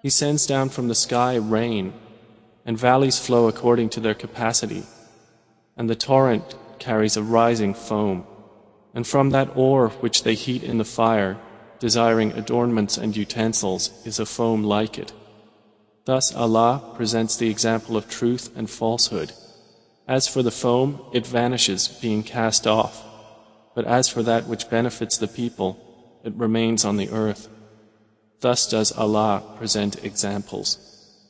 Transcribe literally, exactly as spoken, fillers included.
He sends down from the sky rain, and valleys flow according to their capacity, and the torrent carries a rising foam, and from that ore which they heat in the fire, desiring adornments and utensils, is a foam like it. Thus Allah presents the example of truth and falsehood. As for the foam, it vanishes, being cast off, but as for that which benefits the people, it remains on the earth. Thus does Allah present examples.